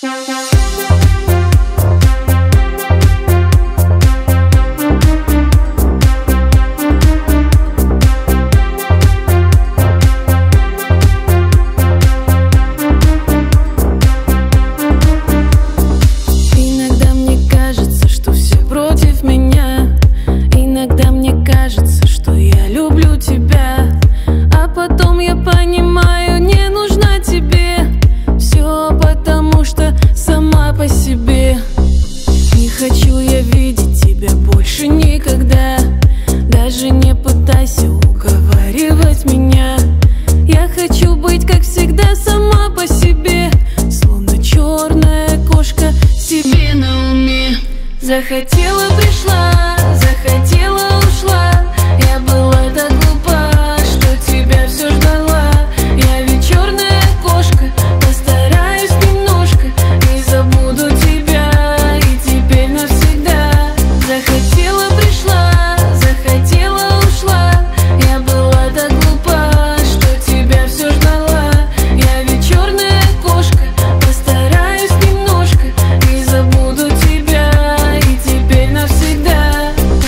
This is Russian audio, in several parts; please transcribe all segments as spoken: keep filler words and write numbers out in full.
хочу я видеть тебя больше никогда. Даже не пытайся уговаривать меня. Я хочу быть, как всегда, сама по себе, словно черная кошка себе на уме. Захотела, пришла, захотела, ушла. Я была так глупа, что тебя все ждала. Я ведь черная кошка, постараюсь немножко и забуду тебя, и теперь навсегда. Захотела, пришла, захотела, ушла. Я была так глупа, что тебя все ждала. Я ведь черная кошка, постараюсь немножко и забуду тебя, и теперь навсегда.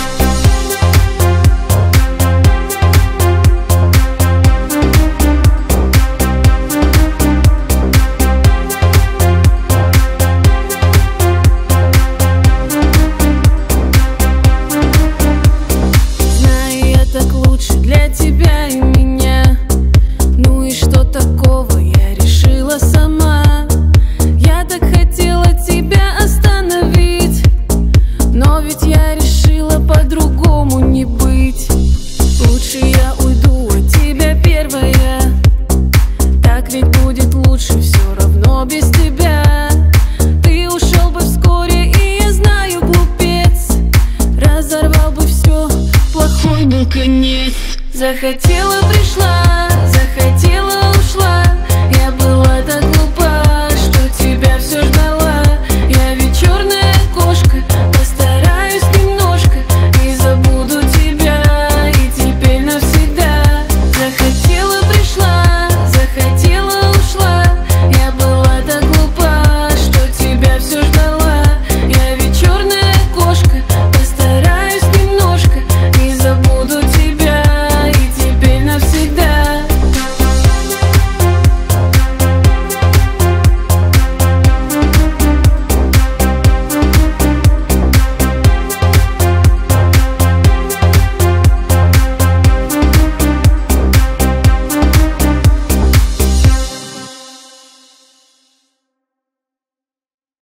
Знаю, я так лучше для тебя и меня. Ну и что такого, я решила сама. Я так хотела тебя остановить, но ведь я решила по-другому не быть. Лучше я уйду от тебя первая, так ведь будет лучше все равно без тебя. Ты ушел бы вскоре, и я знаю, глупец, разорвал бы все, плохой был конец. Захотела, пришла,